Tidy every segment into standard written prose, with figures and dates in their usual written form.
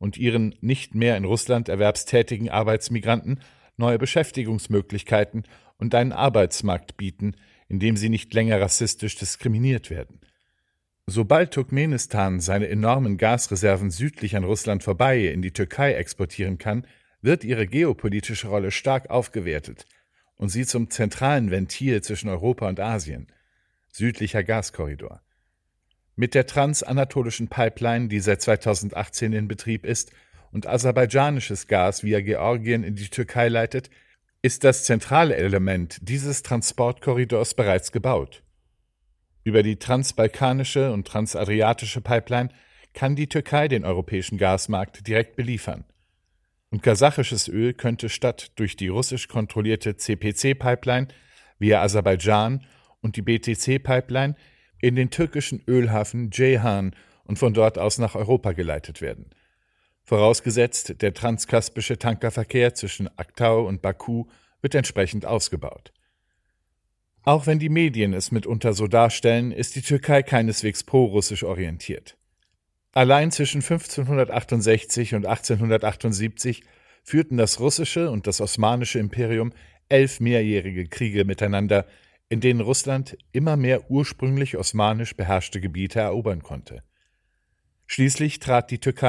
und ihren nicht mehr in Russland erwerbstätigen Arbeitsmigranten neue Beschäftigungsmöglichkeiten und einen Arbeitsmarkt bieten, in dem sie nicht länger rassistisch diskriminiert werden. Sobald Turkmenistan seine enormen Gasreserven südlich an Russland vorbei in die Türkei exportieren kann, wird ihre geopolitische Rolle stark aufgewertet und sie zum zentralen Ventil zwischen Europa und Asien. Südlicher Gaskorridor. Mit der transanatolischen Pipeline, die seit 2018 in Betrieb ist und aserbaidschanisches Gas via Georgien in die Türkei leitet, ist das zentrale Element dieses Transportkorridors bereits gebaut. Über die transbalkanische und transadriatische Pipeline kann die Türkei den europäischen Gasmarkt direkt beliefern. Und kasachisches Öl könnte statt durch die russisch kontrollierte CPC-Pipeline via Aserbaidschan und die BTC-Pipeline in den türkischen Ölhafen Ceyhan und von dort aus nach Europa geleitet werden. Vorausgesetzt, der transkaspische Tankerverkehr zwischen Aktau und Baku wird entsprechend ausgebaut. Auch wenn die Medien es mitunter so darstellen, ist die Türkei keineswegs pro-russisch orientiert. Allein zwischen 1568 und 1878 führten das russische und das osmanische Imperium 11 mehrjährige Kriege miteinander, in denen Russland immer mehr ursprünglich osmanisch beherrschte Gebiete erobern konnte. Schließlich trat die Türkei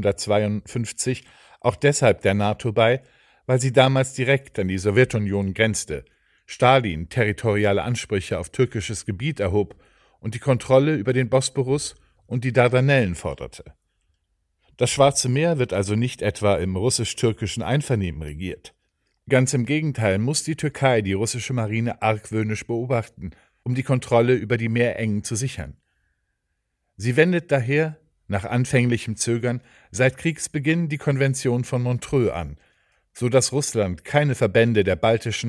1952 auch deshalb der NATO bei, weil sie damals direkt an die Sowjetunion grenzte, Stalin territoriale Ansprüche auf türkisches Gebiet erhob und die Kontrolle über den Bosporus und die Dardanellen forderte. Das Schwarze Meer wird also nicht etwa im russisch-türkischen Einvernehmen regiert. Ganz im Gegenteil muss die Türkei die russische Marine argwöhnisch beobachten, um die Kontrolle über die Meerengen zu sichern. Sie wendet daher, nach anfänglichem Zögern, seit Kriegsbeginn die Konvention von Montreux an, so dass Russland keine Verbände der baltischen